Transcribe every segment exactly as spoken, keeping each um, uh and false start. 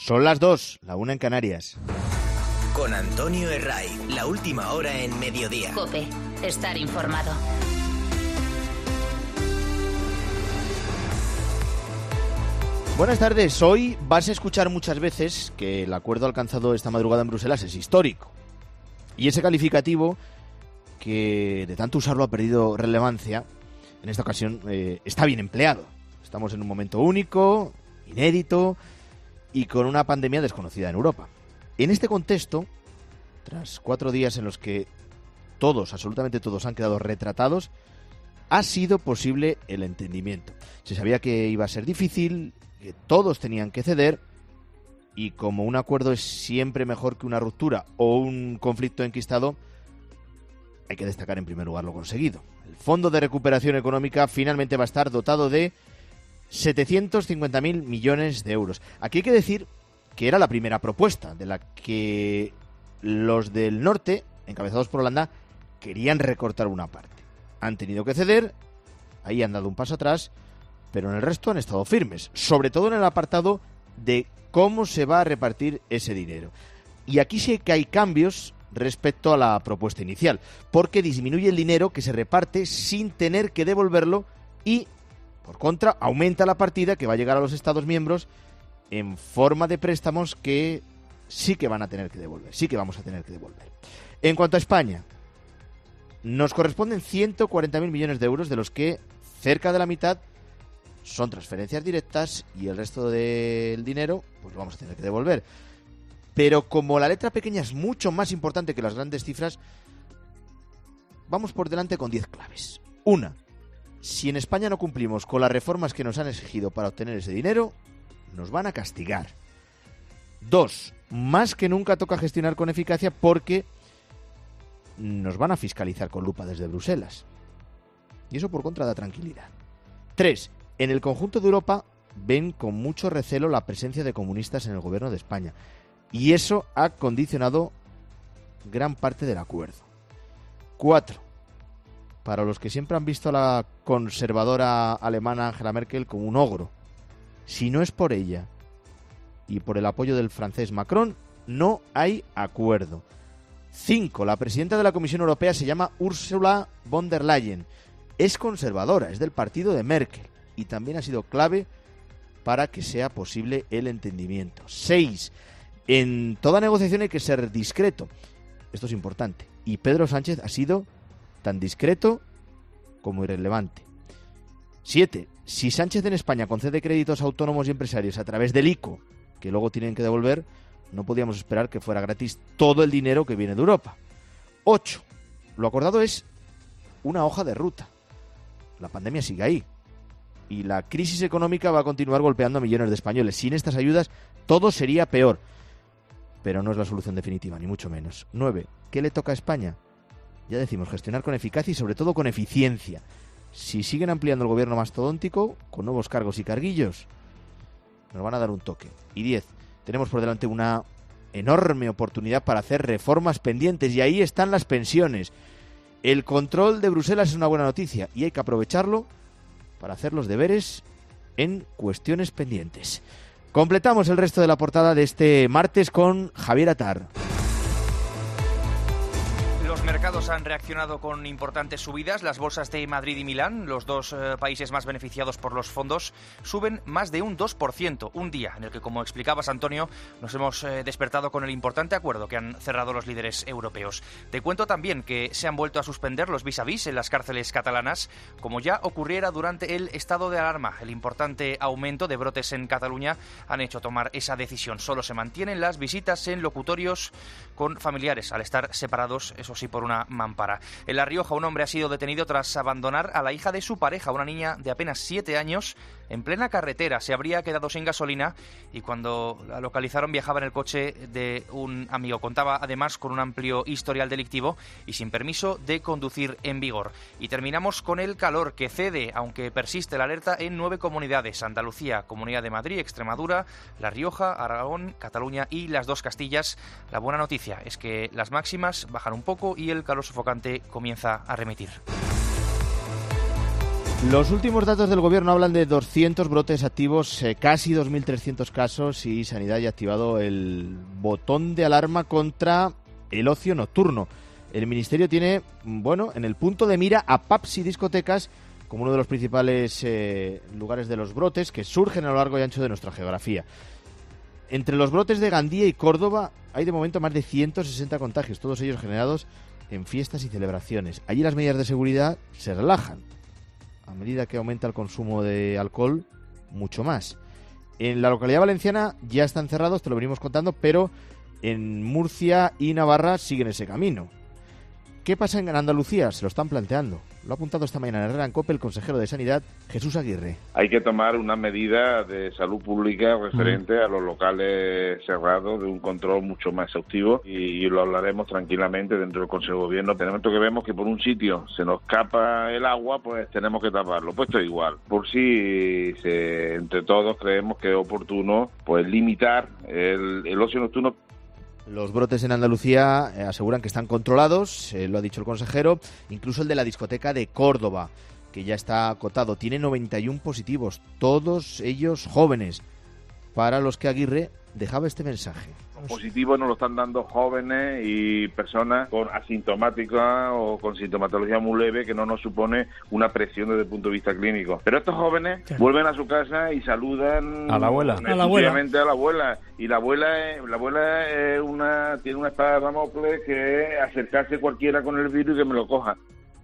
Son las dos, la una en Canarias. Con Antonio Herray, la última hora en Mediodía. COPE, estar informado. Buenas tardes. Hoy vas a escuchar muchas veces que el acuerdo alcanzado esta madrugada en Bruselas es histórico. Y ese calificativo, que de tanto usarlo ha perdido relevancia, en esta ocasión eh, está bien empleado. Estamos en un momento único, inédito y con una pandemia desconocida en Europa. En este contexto, tras cuatro días en los que todos, absolutamente todos, han quedado retratados, ha sido posible el entendimiento. Se sabía que iba a ser difícil, que todos tenían que ceder, y como un acuerdo es siempre mejor que una ruptura o un conflicto enquistado, hay que destacar en primer lugar lo conseguido. El Fondo de Recuperación Económica finalmente va a estar dotado de setecientos cincuenta mil millones de euros. Aquí hay que decir que era la primera propuesta, de la que los del norte, encabezados por Holanda, querían recortar una parte. Han tenido que ceder, ahí han dado un paso atrás, pero en el resto han estado firmes, sobre todo en el apartado de cómo se va a repartir ese dinero. Y aquí sí que hay cambios respecto a la propuesta inicial, porque disminuye el dinero que se reparte sin tener que devolverlo y, por contra, aumenta la partida que va a llegar a los Estados miembros en forma de préstamos que sí que van a tener que devolver, sí que vamos a tener que devolver. En cuanto a España, nos corresponden ciento cuarenta mil millones de euros, de los que cerca de la mitad son transferencias directas y el resto del dinero pues lo vamos a tener que devolver. Pero como la letra pequeña es mucho más importante que las grandes cifras, vamos por delante con diez claves. Una, si en España no cumplimos con las reformas que nos han exigido para obtener ese dinero, nos van a castigar. Dos, más que nunca toca gestionar con eficacia porque nos van a fiscalizar con lupa desde Bruselas. Y eso por contra da tranquilidad. Tres, en el conjunto de Europa ven con mucho recelo la presencia de comunistas en el gobierno de España. Y eso ha condicionado gran parte del acuerdo. Cuatro, para los que siempre han visto a la conservadora alemana Angela Merkel como un ogro, si no es por ella y por el apoyo del francés Macron, no hay acuerdo. Cinco, la presidenta de la Comisión Europea se llama Ursula von der Leyen. Es conservadora, es del partido de Merkel y también ha sido clave para que sea posible el entendimiento. Seis, en toda negociación hay que ser discreto. Esto es importante. Y Pedro Sánchez ha sido tan discreto como irrelevante. Siete, si Sánchez en España concede créditos a autónomos y empresarios a través del I C O, que luego tienen que devolver, no podíamos esperar que fuera gratis todo el dinero que viene de Europa. Ocho, lo acordado es una hoja de ruta. La pandemia sigue ahí y la crisis económica va a continuar golpeando a millones de españoles. Sin estas ayudas todo sería peor, pero no es la solución definitiva, ni mucho menos. Nueve, ¿qué le toca a España? Ya decimos, gestionar con eficacia y sobre todo con eficiencia. Si siguen ampliando el gobierno mastodóntico, con nuevos cargos y carguillos, nos van a dar un toque. Y diez, tenemos por delante una enorme oportunidad para hacer reformas pendientes, y ahí están las pensiones. El control de Bruselas es una buena noticia y hay que aprovecharlo para hacer los deberes en cuestiones pendientes. Completamos el resto de la portada de este martes con Javier Atar. Los mercados han reaccionado con importantes subidas. Las bolsas de Madrid y Milán, los dos eh, países más beneficiados por los fondos, suben más de un dos por ciento. Un día en el que, como explicabas, Antonio, nos hemos eh, despertado con el importante acuerdo que han cerrado los líderes europeos. Te cuento también que se han vuelto a suspender los vis a vis en las cárceles catalanas, como ya ocurriera durante el estado de alarma. El importante aumento de brotes en Cataluña han hecho tomar esa decisión. Solo se mantienen las visitas en locutorios con familiares, al estar separados, eso sí, por una mampara. En La Rioja, un hombre ha sido detenido tras abandonar a la hija de su pareja, una niña de apenas siete años, en plena carretera. Se habría quedado sin gasolina y cuando la localizaron viajaba en el coche de un amigo. Contaba además con un amplio historial delictivo y sin permiso de conducir en vigor. Y terminamos con el calor, que cede, aunque persiste la alerta en nueve comunidades: Andalucía, Comunidad de Madrid, Extremadura, La Rioja, Aragón, Cataluña y las dos Castillas. La buena noticia es que las máximas bajan un poco y el calor sofocante comienza a remitir. Los últimos datos del gobierno hablan de doscientos brotes activos, eh, casi dos mil trescientos casos, y Sanidad ya ha activado el botón de alarma contra el ocio nocturno. El Ministerio tiene, bueno, en el punto de mira a pubs y discotecas como uno de los principales eh, lugares de los brotes que surgen a lo largo y ancho de nuestra geografía. Entre los brotes de Gandía y Córdoba hay de momento más de ciento sesenta contagios, todos ellos generados en fiestas y celebraciones. Allí las medidas de seguridad se relajan a medida que aumenta el consumo de alcohol, mucho más. En la localidad valenciana ya están cerrados, te lo venimos contando, pero en Murcia y Navarra siguen ese camino. ¿Qué pasa en Andalucía? Se lo están planteando. Lo ha apuntado esta mañana en Herrera en COPE el consejero de Sanidad, Jesús Aguirre. Hay que tomar una medida de salud pública referente a los locales cerrados, de un control mucho más exhaustivo, y, y lo hablaremos tranquilamente dentro del Consejo de Gobierno. Tenemos que vemos que por un sitio se nos escapa el agua, pues tenemos que taparlo. Pues esto es igual. Por si se, entre todos creemos que es oportuno pues limitar el, el ocio nocturno. Los brotes en Andalucía eh, aseguran que están controlados, eh, lo ha dicho el consejero, incluso el de la discoteca de Córdoba, que ya está acotado, tiene noventa y uno positivos, todos ellos jóvenes, para los que Aguirre dejaba este mensaje. Los positivos nos lo están dando jóvenes y personas con asintomática o con sintomatología muy leve, que no nos supone una presión desde el punto de vista clínico. Pero estos jóvenes ¿Qué? vuelven a su casa y saludan a la abuela, a la abuela. a la abuela. Y la abuela, es, la abuela es una, tiene una espada de Damocles que es acercarse cualquiera con el virus y que me lo coja.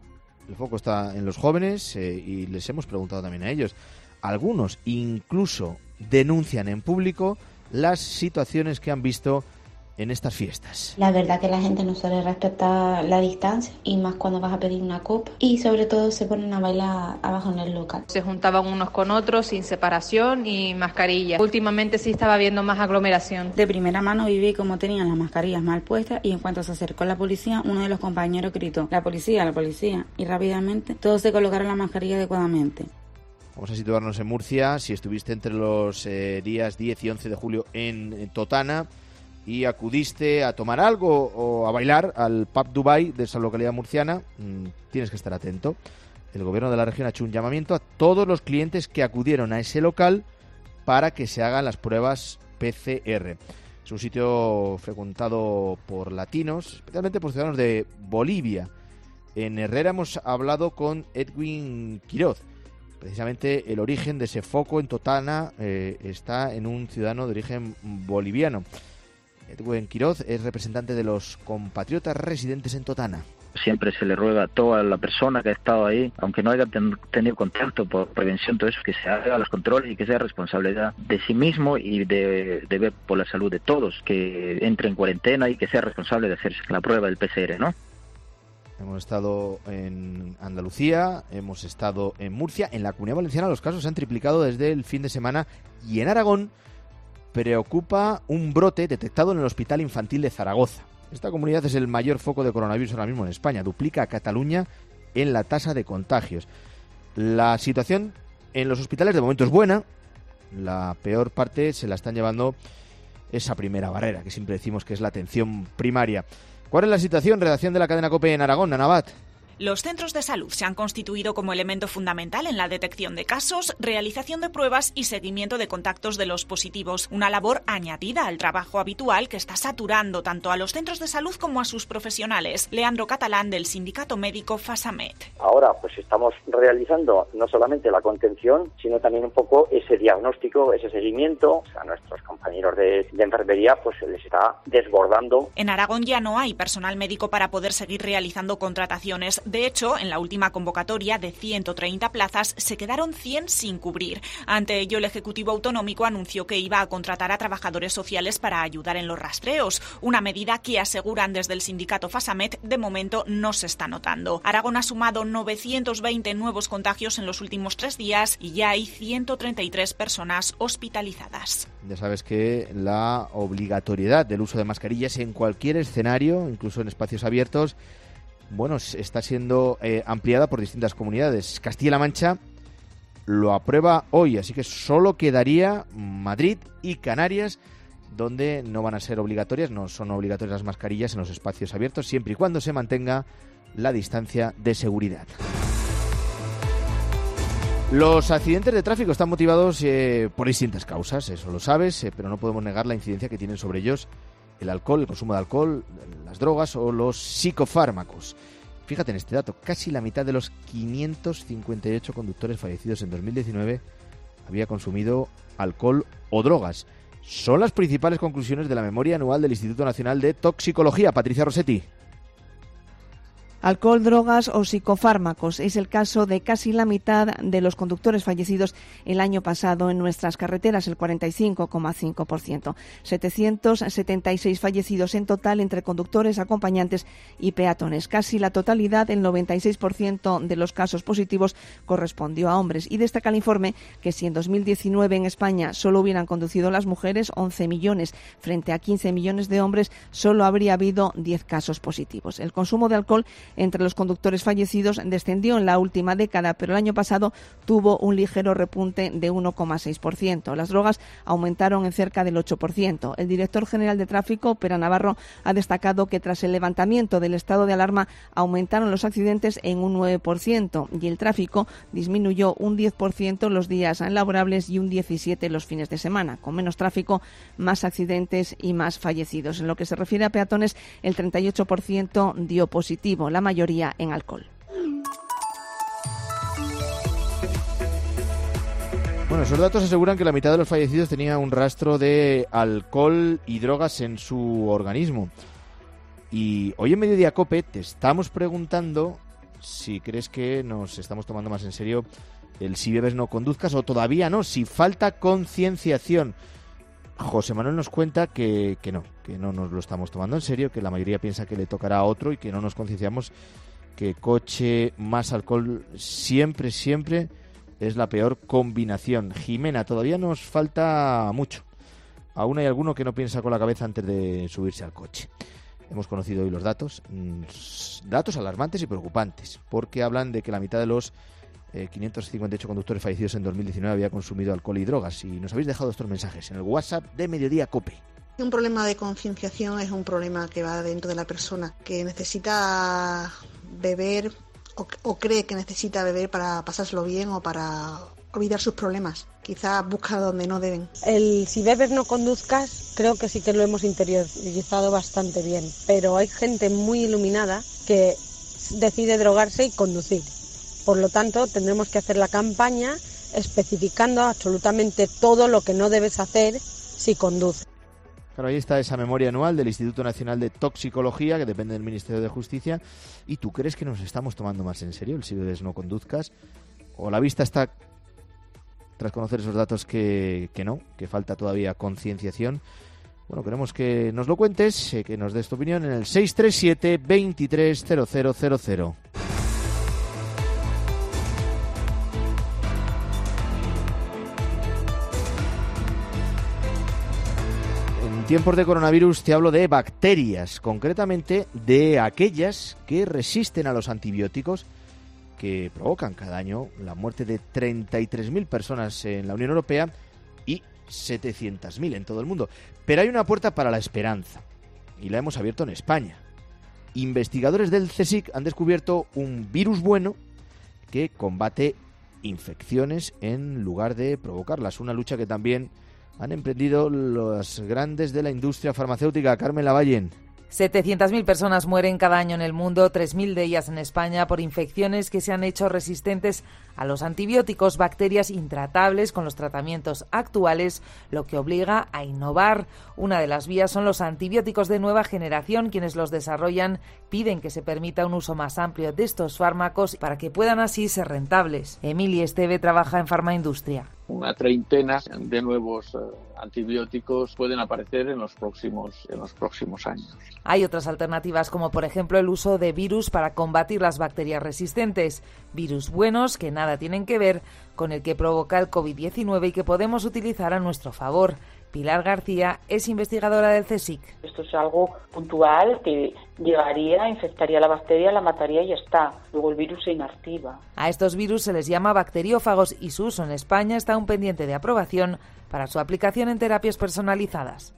El foco está en los jóvenes eh, y les hemos preguntado también a ellos. Algunos incluso denuncian en público las situaciones que han visto en estas fiestas. La verdad que la gente no suele respetar la distancia, y más cuando vas a pedir una copa, y sobre todo se ponen a bailar abajo en el local. Se juntaban unos con otros sin separación y mascarilla. Últimamente sí estaba viendo más aglomeración. De primera mano viví cómo tenían las mascarillas mal puestas, y en cuanto se acercó la policía, uno de los compañeros gritó: "La policía, la policía", y rápidamente todos se colocaron la mascarilla adecuadamente. Vamos a situarnos en Murcia. Si estuviste entre los eh, días diez y once de julio en, en Totana y acudiste a tomar algo o a bailar al pub Dubai de esa localidad murciana, mmm, tienes que estar atento. El gobierno de la región ha hecho un llamamiento a todos los clientes que acudieron a ese local para que se hagan las pruebas P C R. Es un sitio frecuentado por latinos, especialmente por ciudadanos de Bolivia. En Herrera hemos hablado con Edwin Quiroz. Precisamente el origen de ese foco en Totana eh, está en un ciudadano de origen boliviano. Edwin Quiroz es representante de los compatriotas residentes en Totana. Siempre se le ruega a toda la persona que ha estado ahí, aunque no haya ten, tenido contacto por prevención, todo eso, que se haga los controles y que sea responsabilidad de sí mismo y de, de ver por la salud de todos, que entre en cuarentena y que sea responsable de hacerse la prueba del P C R, ¿no? Hemos estado en Andalucía, hemos estado en Murcia. En la Comunidad Valenciana los casos se han triplicado desde el fin de semana, y en Aragón preocupa un brote detectado en el Hospital Infantil de Zaragoza. Esta comunidad es el mayor foco de coronavirus ahora mismo en España, duplica a Cataluña en la tasa de contagios. La situación en los hospitales de momento es buena, la peor parte se la están llevando esa primera barrera, que siempre decimos que es la atención primaria. ¿Cuál es la situación? Redacción de la cadena COPE en Aragón, Ana Abad. Los centros de salud se han constituido como elemento fundamental en la detección de casos, realización de pruebas y seguimiento de contactos de los positivos. Una labor añadida al trabajo habitual que está saturando tanto a los centros de salud como a sus profesionales. Leandro Catalán, del sindicato médico FASAMED. Ahora pues estamos realizando no solamente la contención, sino también un poco ese diagnóstico, ese seguimiento. A nuestros compañeros de, de enfermería pues se les está desbordando. En Aragón ya no hay personal médico para poder seguir realizando contrataciones. De hecho, en la última convocatoria de ciento treinta plazas se quedaron cien sin cubrir. Ante ello, el Ejecutivo Autonómico anunció que iba a contratar a trabajadores sociales para ayudar en los rastreos, una medida que aseguran desde el sindicato FASAMED de momento no se está notando. Aragón ha sumado novecientos veinte nuevos contagios en los últimos tres días y ya hay ciento treinta y tres personas hospitalizadas. Ya sabes que la obligatoriedad del uso de mascarillas en cualquier escenario, incluso en espacios abiertos, bueno, está siendo eh, ampliada por distintas comunidades. Castilla-La Mancha lo aprueba hoy, así que solo quedaría Madrid y Canarias, donde no van a ser obligatorias, no son obligatorias las mascarillas en los espacios abiertos, siempre y cuando se mantenga la distancia de seguridad. Los accidentes de tráfico están motivados eh, por distintas causas, eso lo sabes, eh, pero no podemos negar la incidencia que tienen sobre ellos el alcohol, el consumo de alcohol, las drogas o los psicofármacos. Fíjate en este dato, casi la mitad de los quinientos cincuenta y ocho conductores fallecidos en dos mil diecinueve había consumido alcohol o drogas. Son las principales conclusiones de la memoria anual del Instituto Nacional de Toxicología. Patricia Rossetti. Alcohol, drogas o psicofármacos. Es el caso de casi la mitad de los conductores fallecidos el año pasado en nuestras carreteras, el cuarenta y cinco coma cinco por ciento. setecientos setenta y seis fallecidos en total entre conductores, acompañantes y peatones. Casi la totalidad, el noventa y seis por ciento de los casos positivos, correspondió a hombres. Y destaca el informe que si en dos mil diecinueve en España solo hubieran conducido las mujeres, once millones, frente a quince millones de hombres, solo habría habido diez casos positivos. El consumo de alcohol entre los conductores fallecidos descendió en la última década, pero el año pasado tuvo un ligero repunte de uno coma seis por ciento. Las drogas aumentaron en cerca del ocho por ciento. El director general de tráfico, Pera Navarro, ha destacado que tras el levantamiento del estado de alarma aumentaron los accidentes en un nueve por ciento y el tráfico disminuyó un diez por ciento los días laborables y un diecisiete por ciento los fines de semana. Con menos tráfico, más accidentes y más fallecidos. En lo que se refiere a peatones, el treinta y ocho por ciento dio positivo. La mayoría en alcohol. Bueno, esos datos aseguran que la mitad de los fallecidos tenía un rastro de alcohol y drogas en su organismo. Y hoy en Mediodía COPE te estamos preguntando si crees que nos estamos tomando más en serio el si bebes no conduzcas o todavía no, si falta concienciación. José Manuel nos cuenta que, que no, que no nos lo estamos tomando en serio, que la mayoría piensa que le tocará a otro y que no nos concienciamos que coche más alcohol siempre, siempre es la peor combinación. Jimena, todavía nos falta mucho. Aún hay alguno que no piensa con la cabeza antes de subirse al coche. Hemos conocido hoy los datos, datos alarmantes y preocupantes, porque hablan de que la mitad de los Eh, quinientos cincuenta y ocho conductores fallecidos en dos mil diecinueve había consumido alcohol y drogas. Y nos habéis dejado estos mensajes en el WhatsApp de Mediodía COPE. Un problema de concienciación es un problema que va dentro de la persona, que necesita beber o, o cree que necesita beber para pasárselo bien o para olvidar sus problemas. Quizás busca donde no deben. El si bebes no conduzcas creo que sí que lo hemos interiorizado bastante bien, pero hay gente muy iluminada que decide drogarse y conducir. Por lo tanto, tendremos que hacer la campaña especificando absolutamente todo lo que no debes hacer si conduces. Claro, ahí está esa memoria anual del Instituto Nacional de Toxicología, que depende del Ministerio de Justicia. ¿Y tú crees que nos estamos tomando más en serio el si bebes no conduzcas? ¿O la vista está, tras conocer esos datos, que, que no, que falta todavía concienciación? Bueno, queremos que nos lo cuentes, que nos des tu opinión en el seis tres siete, veintitrés, cero cero cero cero. En tiempos de coronavirus te hablo de bacterias, concretamente de aquellas que resisten a los antibióticos, que provocan cada año la muerte de treinta y tres mil personas en la Unión Europea y setecientas mil en todo el mundo. Pero hay una puerta para la esperanza y la hemos abierto en España. Investigadores del CSIC han descubierto un virus bueno que combate infecciones en lugar de provocarlas. Una lucha que también han emprendido los grandes de la industria farmacéutica. Carmen Lavallen. setecientas mil personas mueren cada año en el mundo, tres mil de ellas en España, por infecciones que se han hecho resistentes a los antibióticos, bacterias intratables con los tratamientos actuales, lo que obliga a innovar. Una de las vías son los antibióticos de nueva generación. Quienes los desarrollan piden que se permita un uso más amplio de estos fármacos para que puedan así ser rentables. Emilia Esteve trabaja en Farmaindustria. Una treintena de nuevos eh, antibióticos pueden aparecer en los próximos en los próximos años. Hay otras alternativas, como por ejemplo el uso de virus para combatir las bacterias resistentes. Virus buenos que nada tienen que ver con el que provoca el covid diecinueve y que podemos utilizar a nuestro favor. Pilar García es investigadora del CSIC. Esto es algo puntual que llegaría, infectaría la bacteria, la mataría y ya está. Luego el virus se inactiva. A estos virus se les llama bacteriófagos y su uso en España está aún pendiente de aprobación para su aplicación en terapias personalizadas.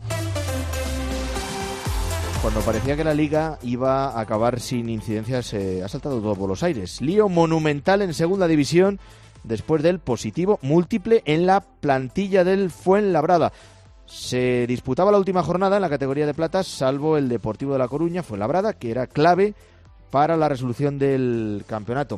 Cuando parecía que la Liga iba a acabar sin incidencias, eh, ha saltado todo por los aires. Lío monumental en Segunda División después del positivo múltiple en la plantilla del Fuenlabrada. Se disputaba la última jornada en la categoría de plata, salvo el Deportivo de La Coruña, Fuenlabrada, que era clave para la resolución del campeonato.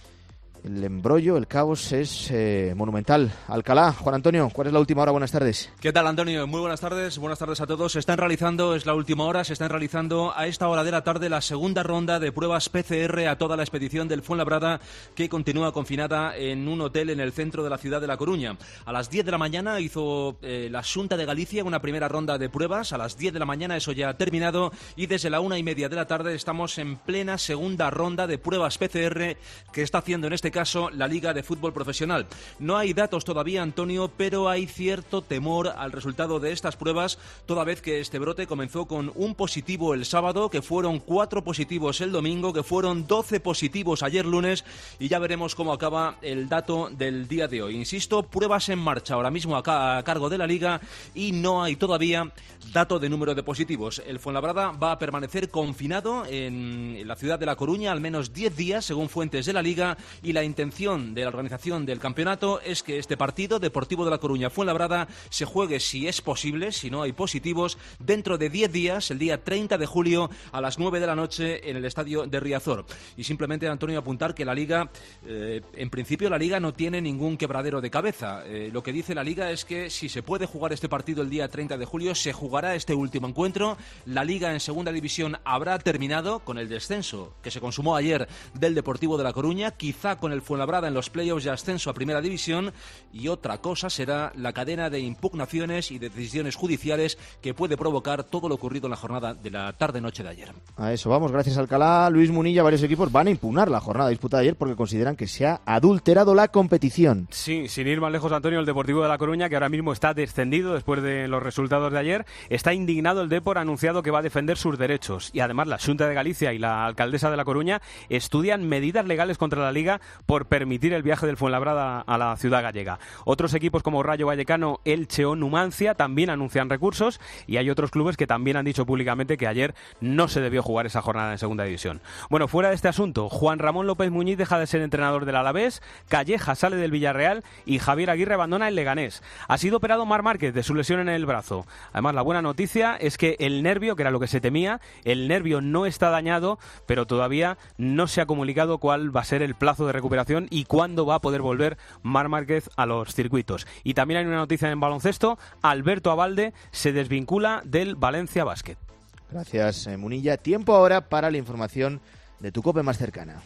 El embrollo, el caos es eh, monumental. Alcalá, Juan Antonio, ¿cuál es la última hora? Buenas tardes. ¿Qué tal, Antonio? Muy buenas tardes, buenas tardes a todos. Se están realizando, es la última hora, se están realizando a esta hora de la tarde la segunda ronda de pruebas P C R a toda la expedición del Fuenlabrada, que continúa confinada en un hotel en el centro de la ciudad de La Coruña. A las diez de la mañana hizo eh, la Xunta de Galicia una primera ronda de pruebas. A las diez de la mañana eso ya ha terminado y desde la una y media de la tarde estamos en plena segunda ronda de pruebas P C R que está haciendo en este caso la Liga de Fútbol Profesional. No hay datos todavía, Antonio, pero hay cierto temor al resultado de estas pruebas, toda vez que este brote comenzó con un positivo el sábado, que fueron cuatro positivos el domingo, que fueron doce positivos ayer lunes, y ya veremos cómo acaba el dato del día de hoy. Insisto, pruebas en marcha ahora mismo acá a cargo de la Liga y no hay todavía dato de número de positivos. El Fuenlabrada va a permanecer confinado en la ciudad de La Coruña al menos diez días, según fuentes de la Liga, y la intención de la organización del campeonato es que este partido, Deportivo de La Coruña Fuenlabrada, se juegue, si es posible, si no hay positivos, dentro de diez días, el día treinta de julio, a las nueve de la noche en el estadio de Riazor. Y simplemente, Antonio, apuntar que la Liga, eh, en principio la Liga no tiene ningún quebradero de cabeza. Eh, lo que dice la Liga es que si se puede jugar este partido el día treinta de julio, se jugará este último encuentro. La Liga en segunda división habrá terminado con el descenso que se consumó ayer del Deportivo de La Coruña, quizá con el Fuenlabrada en los playoffs de ascenso a Primera División, y otra cosa será la cadena de impugnaciones y de decisiones judiciales que puede provocar todo lo ocurrido en la jornada de la tarde-noche de ayer. A eso vamos, gracias Alcalá. Luis Munilla, varios equipos van a impugnar la jornada disputada ayer porque consideran que se ha adulterado la competición. Sí, sin ir más lejos, Antonio, el Deportivo de La Coruña, que ahora mismo está descendido después de los resultados de ayer, está indignado. El Depor ha anunciado que va a defender sus derechos y además la Xunta de Galicia y la alcaldesa de La Coruña estudian medidas legales contra la Liga por permitir el viaje del Fuenlabrada a la ciudad gallega. Otros equipos como Rayo Vallecano, Elche o Numancia también anuncian recursos, y hay otros clubes que también han dicho públicamente que ayer no se debió jugar esa jornada en segunda división. Bueno, fuera de este asunto, Juan Ramón López Muñiz deja de ser entrenador del Alavés, Calleja sale del Villarreal y Javier Aguirre abandona el Leganés. Ha sido operado Marc Márquez de su lesión en el brazo. Además, la buena noticia es que el nervio, que era lo que se temía, el nervio no está dañado, pero todavía no se ha comunicado cuál va a ser el plazo de recuperación y cuándo va a poder volver Marc Márquez a los circuitos. Y también hay una noticia en baloncesto: Alberto Abalde se desvincula del Valencia Basket. Gracias, eh, Munilla. Tiempo ahora para la información de tu COPE más cercana.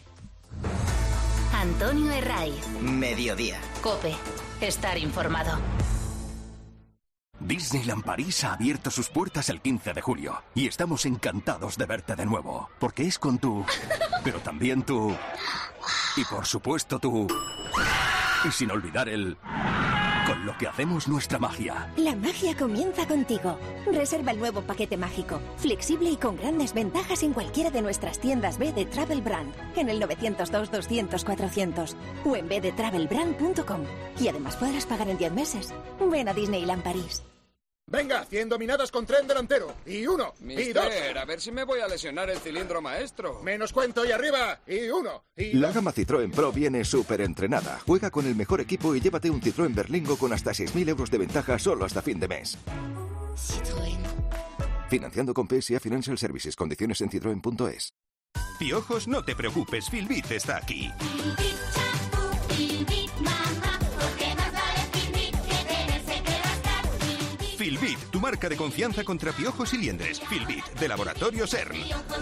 Antonio Herray. Mediodía. COPE. Estar informado. Disneyland París ha abierto sus puertas el quince de julio y estamos encantados de verte de nuevo, porque es con tú, pero también tú, y por supuesto tú, y sin olvidar el... con lo que hacemos nuestra magia. La magia comienza contigo. Reserva el nuevo paquete mágico, flexible y con grandes ventajas en cualquiera de nuestras tiendas B de Travel Brand, en el nueve cero dos, doscientos, cuatrocientos o en b de travel brand punto com. Y además podrás pagar en diez meses. Ven a Disneyland París. Venga, cien dominadas con tren delantero. Y uno, Mister, y dos. A ver si me voy a lesionar el cilindro maestro. Menos cuento y arriba. Y uno, y La dos. gama Citroën Pro viene súper entrenada. Juega con el mejor equipo y llévate un Citroën Berlingo con hasta seis mil euros de ventaja solo hasta fin de mes. Citroën. Financiando con P S A Financial Services. Condiciones en citroen punto es. Piojos, no te preocupes, Filbit está aquí. Filbit, tu marca de confianza contra piojos y liendres. Filbit, de Laboratorio CERN.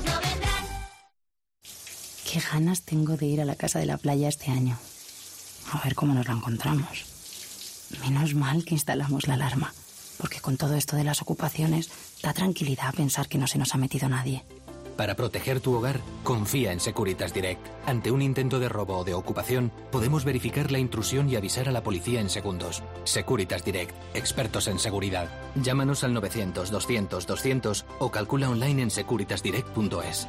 Qué ganas tengo de ir a la casa de la playa este año. A ver cómo nos la encontramos. Menos mal que instalamos la alarma, porque con todo esto de las ocupaciones da tranquilidad pensar que no se nos ha metido nadie. Para proteger tu hogar, confía en Securitas Direct. Ante un intento de robo o de ocupación, podemos verificar la intrusión y avisar a la policía en segundos. Securitas Direct, expertos en seguridad. Llámanos al novecientos, doscientos, doscientos o calcula online en securitas direct punto es.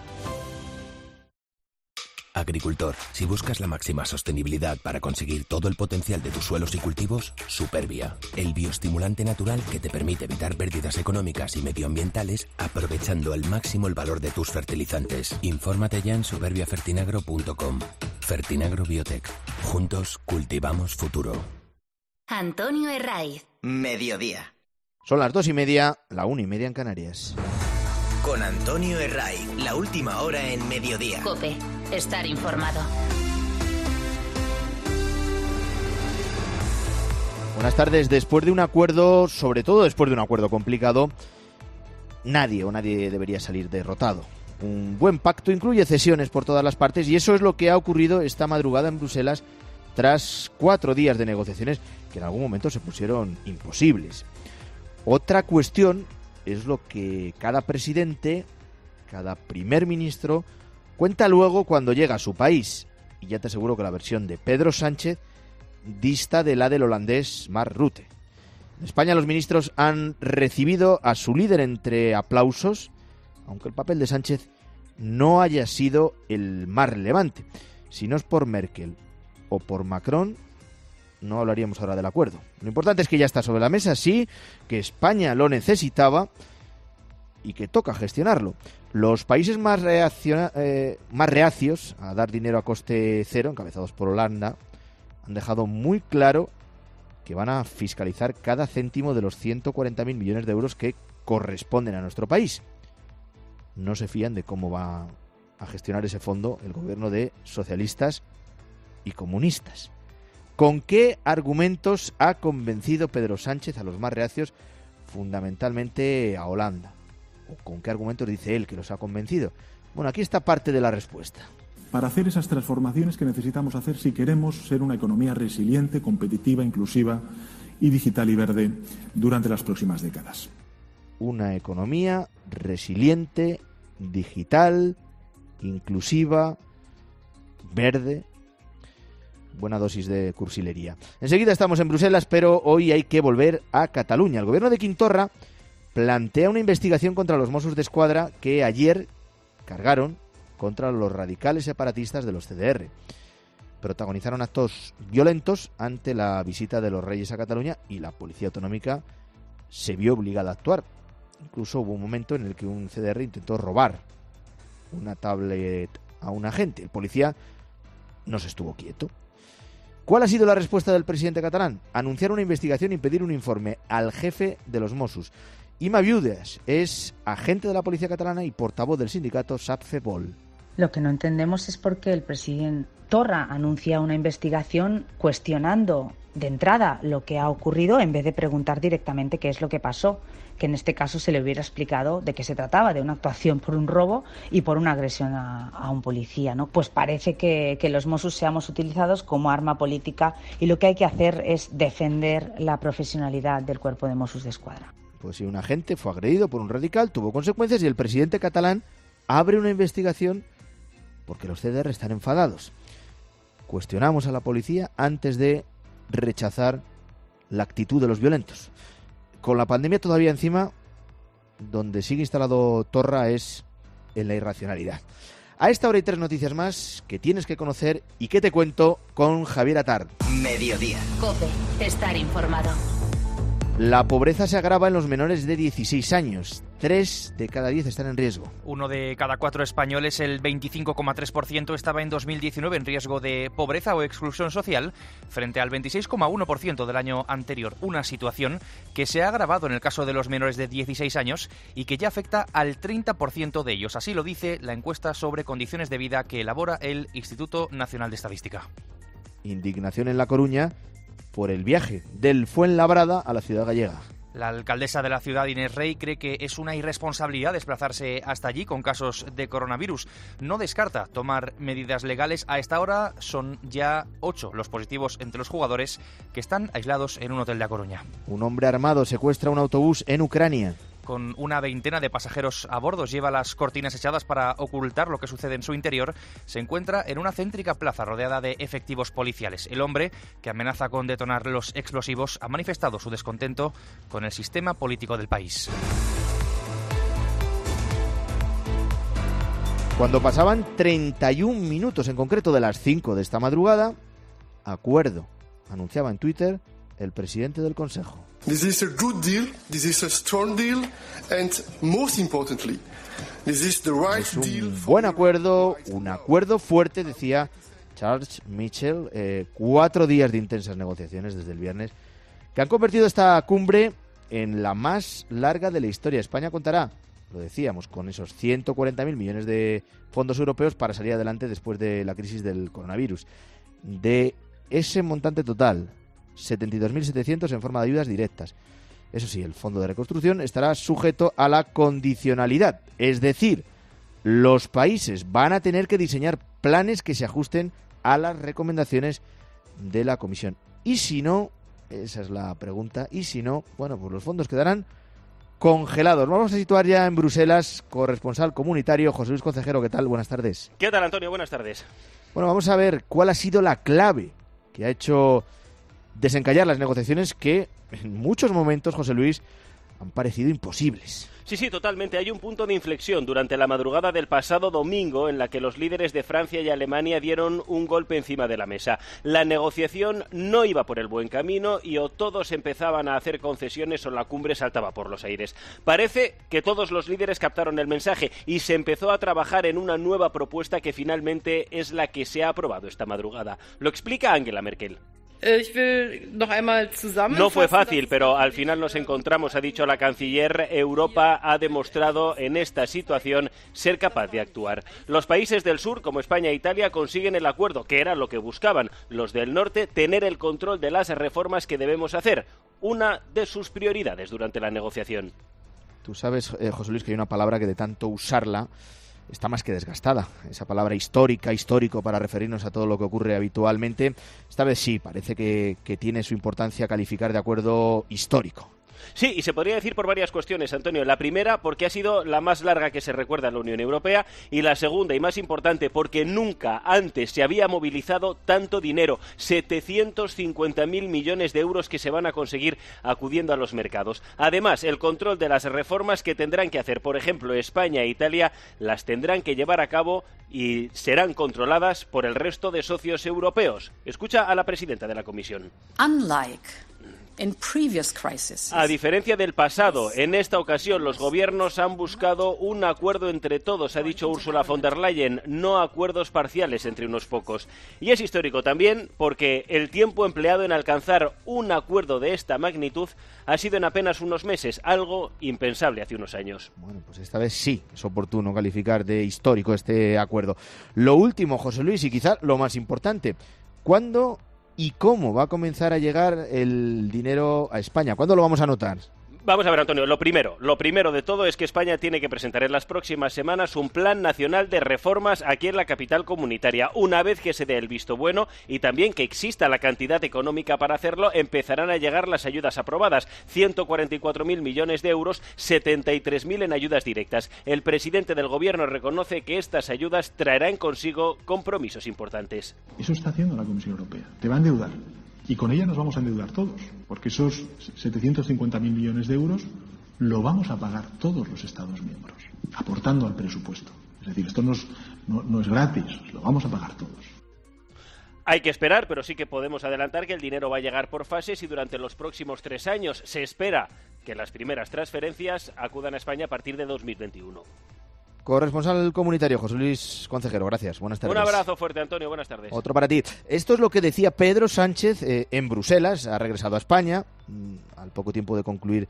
Agricultor, si buscas la máxima sostenibilidad para conseguir todo el potencial de tus suelos y cultivos, Supervia, el bioestimulante natural que te permite evitar pérdidas económicas y medioambientales aprovechando al máximo el valor de tus fertilizantes. Infórmate ya en supervia fertinagro punto com. Fertinagro Biotech. Juntos cultivamos futuro. Antonio Herraiz. Mediodía. Son las dos y media, la una y media en Canarias. Con Antonio Herraiz, la última hora en Mediodía. COPE. Estar informado. Buenas tardes. Después de un acuerdo, sobre todo después de un acuerdo complicado, nadie o nadie debería salir derrotado. Un buen pacto incluye cesiones por todas las partes y eso es lo que ha ocurrido esta madrugada en Bruselas tras cuatro días de negociaciones que en algún momento se pusieron imposibles. Otra cuestión es lo que cada presidente, cada primer ministro, cuenta luego cuando llega a su país. Y ya te aseguro que la versión de Pedro Sánchez dista de la del holandés Mark Rutte. En España los ministros han recibido a su líder entre aplausos, aunque el papel de Sánchez no haya sido el más relevante. Si no es por Merkel o por Macron, no hablaríamos ahora del acuerdo. Lo importante es que ya está sobre la mesa, sí, que España lo necesitaba y que toca gestionarlo. Los países más, reacciona, eh, más reacios a dar dinero a coste cero, encabezados por Holanda, han dejado muy claro que van a fiscalizar cada céntimo de los ciento cuarenta mil millones de euros que corresponden a nuestro país. No se fían de cómo va a gestionar ese fondo el gobierno de socialistas y comunistas. ¿Con qué argumentos ha convencido Pedro Sánchez a los más reacios, fundamentalmente a Holanda? ¿O con qué argumentos dice él que los ha convencido? Bueno, aquí está parte de la respuesta. Para hacer esas transformaciones que necesitamos hacer si queremos ser una economía resiliente, competitiva, inclusiva y digital y verde durante las próximas décadas. Una economía resiliente, digital, inclusiva, verde. Buena dosis de cursilería. Enseguida estamos en Bruselas, pero hoy hay que volver a Cataluña. El gobierno de Quim Torra plantea una investigación contra los Mossos d'Esquadra que ayer cargaron contra los radicales separatistas de los C D R. Protagonizaron actos violentos ante la visita de los Reyes a Cataluña y la Policía Autonómica se vio obligada a actuar. Incluso hubo un momento en el que un C D R intentó robar una tablet a un agente. El policía no se estuvo quieto. ¿Cuál ha sido la respuesta del presidente catalán? Anunciar una investigación y pedir un informe al jefe de los Mossos. Ima Viudes es agente de la Policía Catalana y portavoz del sindicato SAPFEPOL. Lo que no entendemos es por qué el presidente Torra anuncia una investigación cuestionando de entrada lo que ha ocurrido en vez de preguntar directamente qué es lo que pasó, que en este caso se le hubiera explicado de qué se trataba, de una actuación por un robo y por una agresión a, a un policía, ¿no? Pues parece que, que los Mossos seamos utilizados como arma política y lo que hay que hacer es defender la profesionalidad del cuerpo de Mossos d'Esquadra. Pues si un agente fue agredido por un radical, tuvo consecuencias y el presidente catalán abre una investigación porque los C D R están enfadados. Cuestionamos a la policía antes de rechazar la actitud de los violentos. Con la pandemia todavía encima, donde sigue instalado Torra es en la irracionalidad. A esta hora hay tres noticias más que tienes que conocer y que te cuento con Javier Atard. Mediodía. COPE. Estar informado. La pobreza se agrava en los menores de dieciséis años. Tres de cada diez están en riesgo. Uno de cada cuatro españoles, el veinticinco coma tres por ciento, estaba en dos mil diecinueve en riesgo de pobreza o exclusión social, frente al veintiséis coma uno por ciento del año anterior. Una situación que se ha agravado en el caso de los menores de dieciséis años y que ya afecta al treinta por ciento de ellos. Así lo dice la encuesta sobre condiciones de vida que elabora el Instituto Nacional de Estadística. Indignación en La Coruña por el viaje del Fuenlabrada a la ciudad gallega. La alcaldesa de la ciudad, Inés Rey, cree que es una irresponsabilidad desplazarse hasta allí con casos de coronavirus. No descarta tomar medidas legales. A esta hora son ya ocho los positivos entre los jugadores que están aislados en un hotel de A Coruña. Un hombre armado secuestra un autobús en Ucrania. Con una veintena de pasajeros a bordo, lleva las cortinas echadas para ocultar lo que sucede en su interior. Se encuentra en una céntrica plaza rodeada de efectivos policiales. El hombre, que amenaza con detonar los explosivos, ha manifestado su descontento con el sistema político del país. Cuando pasaban treinta y un minutos, en concreto de las cinco de esta madrugada, acuerdo, anunciaba en Twitter el presidente del Consejo. This is a good deal, this is a strong deal, and most importantly, this is the right es un deal. Buen acuerdo, un acuerdo fuerte, decía Charles Michel, eh, cuatro días de intensas negociaciones desde el viernes que han convertido esta cumbre en la más larga de la historia. España contará, lo decíamos, con esos ciento cuarenta mil millones de fondos europeos para salir adelante después de la crisis del coronavirus. De ese montante total, setenta y dos mil setecientos en forma de ayudas directas. Eso sí, el Fondo de Reconstrucción estará sujeto a la condicionalidad, es decir, los países van a tener que diseñar planes que se ajusten a las recomendaciones de la Comisión. Y si no, esa es la pregunta, y si no, bueno, pues los fondos quedarán congelados. Vamos a situar ya en Bruselas, corresponsal comunitario José Luis Concejero. ¿Qué tal? Buenas tardes. ¿Qué tal, Antonio? Buenas tardes. Bueno, vamos a ver cuál ha sido la clave que ha hecho desencallar las negociaciones que en muchos momentos, José Luis, han parecido imposibles. Sí, sí, totalmente. Hay un punto de inflexión durante la madrugada del pasado domingo en la que los líderes de Francia y Alemania dieron un golpe encima de la mesa. La negociación no iba por el buen camino y o todos empezaban a hacer concesiones o la cumbre saltaba por los aires. Parece que todos los líderes captaron el mensaje y se empezó a trabajar en una nueva propuesta que finalmente es la que se ha aprobado esta madrugada. Lo explica Angela Merkel. No fue fácil, pero al final nos encontramos, ha dicho la canciller. Europa ha demostrado en esta situación ser capaz de actuar. Los países del sur, como España e Italia, consiguen el acuerdo, que era lo que buscaban. Los del norte, tener el control de las reformas que debemos hacer, una de sus prioridades durante la negociación. Tú sabes, eh, José Luis, que hay una palabra que de tanto usarla está más que desgastada. Esa palabra histórica, histórico, para referirnos a todo lo que ocurre habitualmente. Esta vez sí, parece que, que tiene su importancia calificar de acuerdo histórico. Sí, y se podría decir por varias cuestiones, Antonio. La primera, porque ha sido la más larga que se recuerda en la Unión Europea, y la segunda, y más importante, porque nunca antes se había movilizado tanto dinero, setecientos cincuenta mil millones de euros que se van a conseguir acudiendo a los mercados. Además, el control de las reformas que tendrán que hacer, por ejemplo, España e Italia, las tendrán que llevar a cabo y serán controladas por el resto de socios europeos. Escucha a la presidenta de la Comisión. Unlike in previous crises. A diferencia del pasado, en esta ocasión los gobiernos han buscado un acuerdo entre todos, ha dicho Ursula von der Leyen, no acuerdos parciales entre unos pocos. Y es histórico también porque el tiempo empleado en alcanzar un acuerdo de esta magnitud ha sido en apenas unos meses, algo impensable hace unos años. Bueno, pues esta vez sí es oportuno calificar de histórico este acuerdo. Lo último, José Luis, y quizá lo más importante, ¿cuándo y cómo va a comenzar a llegar el dinero a España? ¿Cuándo lo vamos a notar? Vamos a ver, Antonio, lo primero, lo primero de todo es que España tiene que presentar en las próximas semanas un plan nacional de reformas aquí en la capital comunitaria. Una vez que se dé el visto bueno y también que exista la cantidad económica para hacerlo, empezarán a llegar las ayudas aprobadas, ciento cuarenta y cuatro mil millones de euros, setenta y tres mil en ayudas directas. El presidente del gobierno reconoce que estas ayudas traerán consigo compromisos importantes. Eso está haciendo la Comisión Europea, te va a endeudar. Y con ella nos vamos a endeudar todos, porque esos setecientos cincuenta mil millones de euros lo vamos a pagar todos los Estados miembros, aportando al presupuesto. Es decir, esto no es, no, no es gratis, lo vamos a pagar todos. Hay que esperar, pero sí que podemos adelantar que el dinero va a llegar por fases y durante los próximos tres años se espera que las primeras transferencias acudan a España a partir de dos mil veintiuno. Corresponsal comunitario José Luis Concejero, gracias. Buenas tardes. Un abrazo fuerte, Antonio. Buenas tardes. Otro para ti. Esto es lo que decía Pedro Sánchez eh, en Bruselas. Ha regresado a España mmm, al poco tiempo de concluir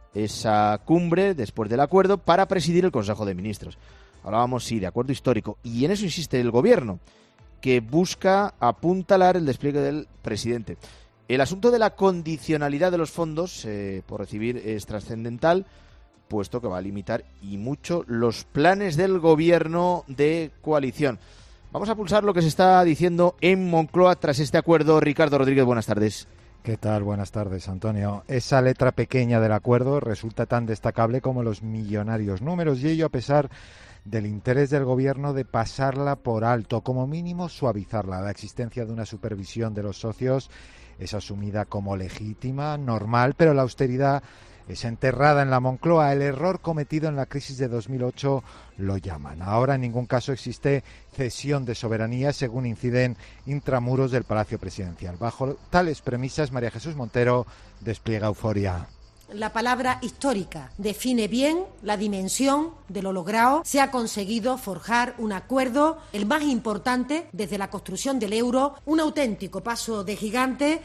esa cumbre, después del acuerdo, para presidir el Consejo de Ministros. Hablábamos, sí, de acuerdo histórico. Y en eso insiste el Gobierno, que busca apuntalar el despliegue del presidente. El asunto de la condicionalidad de los fondos eh, por recibir es trascendental, puesto que va a limitar y mucho los planes del gobierno de coalición. Vamos a pulsar lo que se está diciendo en Moncloa tras este acuerdo. Ricardo Rodríguez, buenas tardes. ¿Qué tal? Buenas tardes, Antonio. Esa letra pequeña del acuerdo resulta tan destacable como los millonarios números, y ello a pesar del interés del gobierno de pasarla por alto, como mínimo suavizarla. La existencia de una supervisión de los socios es asumida como legítima, normal, pero la austeridad es enterrada en la Moncloa. El error cometido en la crisis de dos mil ocho lo llaman. Ahora en ningún caso existe cesión de soberanía, según inciden intramuros del Palacio Presidencial. Bajo tales premisas, María Jesús Montero despliega euforia. La palabra histórica define bien la dimensión de lo logrado. Se ha conseguido forjar un acuerdo, el más importante desde la construcción del euro, un auténtico paso de gigante.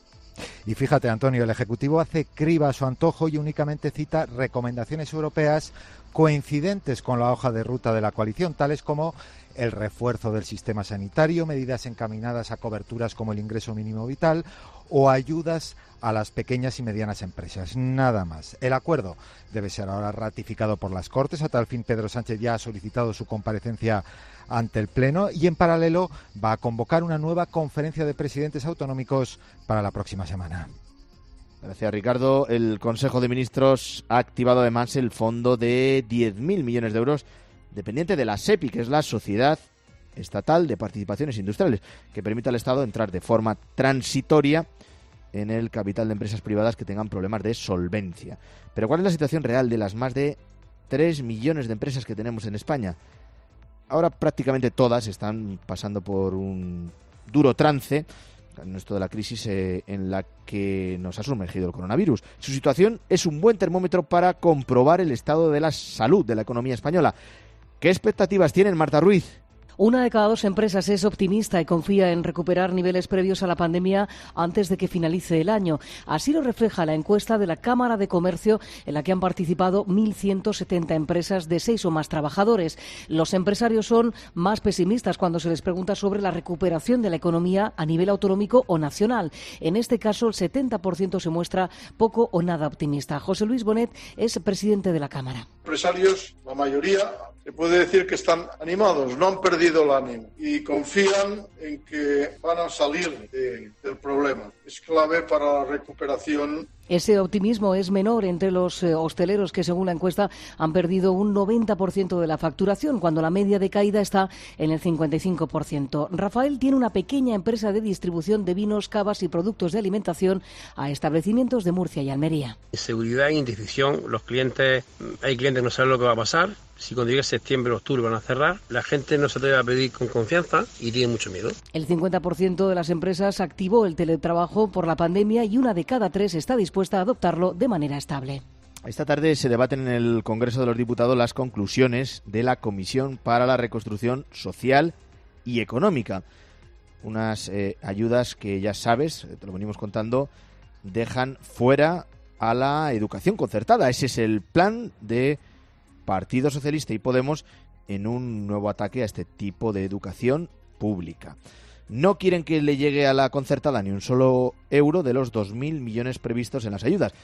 Y fíjate, Antonio, el Ejecutivo hace criba a su antojo y únicamente cita recomendaciones europeas coincidentes con la hoja de ruta de la coalición, tales como el refuerzo del sistema sanitario, medidas encaminadas a coberturas como el ingreso mínimo vital o ayudas a las pequeñas y medianas empresas. Nada más. El acuerdo debe ser ahora ratificado por las Cortes. A tal fin, Pedro Sánchez ya ha solicitado su comparecencia ante el Pleno y, en paralelo, va a convocar una nueva conferencia de presidentes autonómicos para la próxima semana. Gracias, Ricardo. El Consejo de Ministros ha activado además el fondo de diez mil millones de euros dependiente de la SEPI, que es la Sociedad Estatal de Participaciones Industriales, que permite al Estado entrar de forma transitoria en el capital de empresas privadas que tengan problemas de solvencia. Pero ¿cuál es la situación real de las más de tres millones de empresas que tenemos en España? Ahora prácticamente todas están pasando por un duro trance en esto de la crisis eh, en la que nos ha sumergido el coronavirus. Su situación es un buen termómetro para comprobar el estado de la salud de la economía española. ¿Qué expectativas tienen, Marta Ruiz? Una de cada dos empresas es optimista y confía en recuperar niveles previos a la pandemia antes de que finalice el año. Así lo refleja la encuesta de la Cámara de Comercio, en la que han participado mil ciento setenta empresas de seis o más trabajadores. Los empresarios son más pesimistas cuando se les pregunta sobre la recuperación de la economía a nivel autonómico o nacional. En este caso, el setenta por ciento se muestra poco o nada optimista. José Luis Bonet es presidente de la Cámara. Empresarios, la mayoría, se puede decir que están animados, no han perdido el ánimo y confían en que van a salir de, del problema. Es clave para la recuperación. Ese optimismo es menor entre los eh, hosteleros que, según la encuesta, han perdido un noventa por ciento de la facturación, cuando la media de caída está en el cincuenta y cinco por ciento. Rafael tiene una pequeña empresa de distribución de vinos, cavas y productos de alimentación a establecimientos de Murcia y Almería. Inseguridad e indecisión. Los clientes, hay clientes que no saben lo que va a pasar. Si cuando llegue septiembre o octubre van a cerrar, la gente no se atreve a pedir con confianza y tiene mucho miedo. El cincuenta por ciento de las empresas activó el teletrabajo por la pandemia y una de cada tres está dispuesta a adoptarlo de manera estable. Esta tarde se debaten en el Congreso de los Diputados las conclusiones de la Comisión para la Reconstrucción Social y Económica. Unas eh, ayudas que, ya sabes, te lo venimos contando, dejan fuera a la educación concertada. Ese es el plan de Partido Socialista y Podemos en un nuevo ataque a este tipo de educación pública. No quieren que le llegue a la concertada ni un solo euro de los dos mil millones previstos en las ayudas.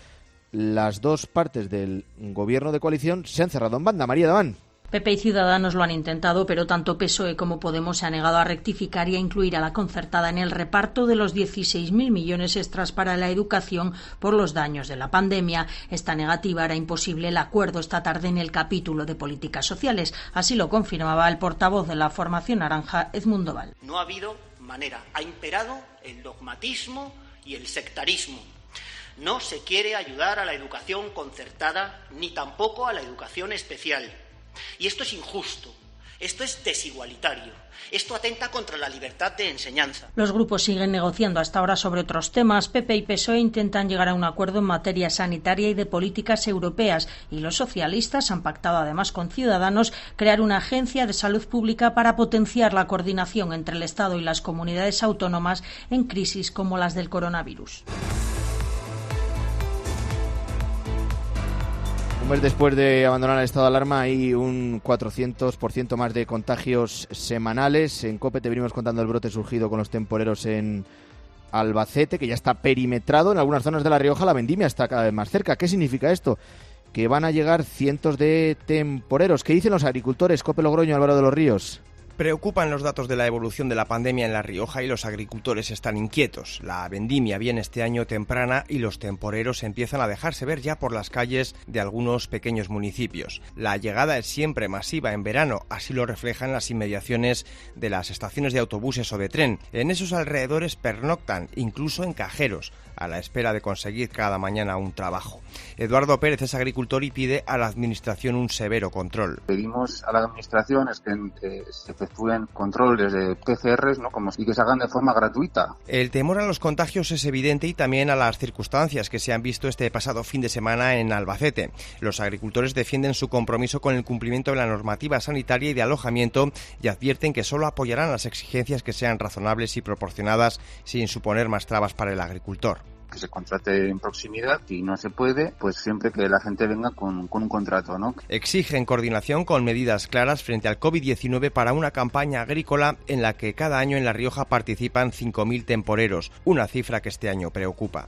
Las dos partes del gobierno de coalición se han cerrado en banda. María Daván. P P y Ciudadanos lo han intentado, pero tanto P S O E como Podemos se han negado a rectificar y a incluir a la concertada en el reparto de los dieciséis mil millones extras para la educación por los daños de la pandemia. Esta negativa hará imposible el acuerdo esta tarde en el capítulo de políticas sociales. Así lo confirmaba el portavoz de la formación naranja, Edmundo Val. No ha habido manera. Ha imperado el dogmatismo y el sectarismo. No se quiere ayudar a la educación concertada ni tampoco a la educación especial. Y esto es injusto, esto es desigualitario, esto atenta contra la libertad de enseñanza. Los grupos siguen negociando hasta ahora sobre otros temas. P P y P S O E intentan llegar a un acuerdo en materia sanitaria y de políticas europeas, y los socialistas han pactado además con Ciudadanos crear una agencia de salud pública para potenciar la coordinación entre el Estado y las comunidades autónomas en crisis como las del coronavirus. Un mes después de abandonar el estado de alarma hay un cuatrocientos por ciento más de contagios semanales. En COPE te venimos contando el brote surgido con los temporeros en Albacete, que ya está perimetrado. En algunas zonas de La Rioja la vendimia está cada vez más cerca. ¿Qué significa esto? Que van a llegar cientos de temporeros. ¿Qué dicen los agricultores? COPE Logroño, Álvaro de los Ríos. Preocupan los datos de la evolución de la pandemia en La Rioja y los agricultores están inquietos. La vendimia viene este año temprana y los temporeros empiezan a dejarse ver ya por las calles de algunos pequeños municipios. La llegada es siempre masiva en verano, así lo reflejan las inmediaciones de las estaciones de autobuses o de tren. En esos alrededores pernoctan, incluso en cajeros, a la espera de conseguir cada mañana un trabajo. Eduardo Pérez es agricultor y pide a la Administración un severo control. Pedimos a la Administración es que eh, se efectúen controles de P C Rs, ¿no? Como, y que se hagan de forma gratuita. El temor a los contagios es evidente y también a las circunstancias que se han visto este pasado fin de semana en Albacete. Los agricultores defienden su compromiso con el cumplimiento de la normativa sanitaria y de alojamiento y advierten que solo apoyarán las exigencias que sean razonables y proporcionadas sin suponer más trabas para el agricultor. Que se contrate en proximidad y no se puede, pues siempre que la gente venga con, con un contrato, ¿no? Exigen coordinación con medidas claras frente al COVID diecinueve para una campaña agrícola en la que cada año en La Rioja participan cinco mil temporeros, una cifra que este año preocupa.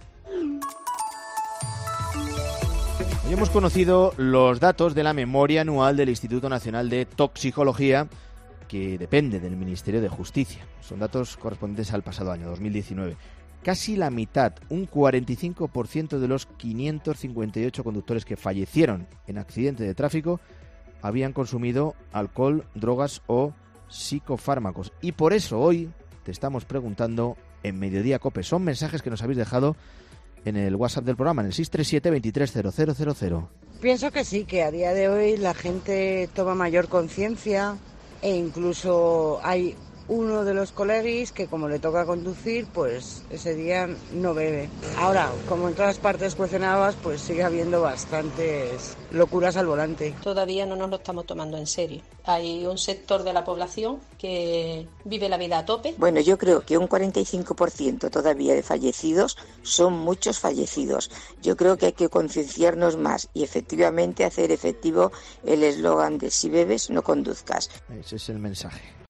Hoy hemos conocido los datos de la memoria anual del Instituto Nacional de Toxicología, que depende del Ministerio de Justicia. Son datos correspondientes al pasado año, dos mil diecinueve. Casi la mitad, un cuarenta y cinco por ciento de los quinientos cincuenta y ocho conductores que fallecieron en accidente de tráfico habían consumido alcohol, drogas o psicofármacos. Y por eso hoy te estamos preguntando en Mediodía Cope. Son mensajes que nos habéis dejado en el WhatsApp del programa, en el seis tres siete, veintitrés cero cero cero cero. Pienso que sí, que a día de hoy la gente toma mayor conciencia e incluso hay uno de los colegis que como le toca conducir, pues ese día no bebe. Ahora, como en todas partes cuestionadas, pues sigue habiendo bastantes locuras al volante. Todavía no nos lo estamos tomando en serio. Hay un sector de la población que vive la vida a tope. Bueno, yo creo que un cuarenta y cinco por ciento todavía de fallecidos son muchos fallecidos. Yo creo que hay que concienciarnos más y efectivamente hacer efectivo el eslogan de si bebes, no conduzcas. Ese es el mensaje.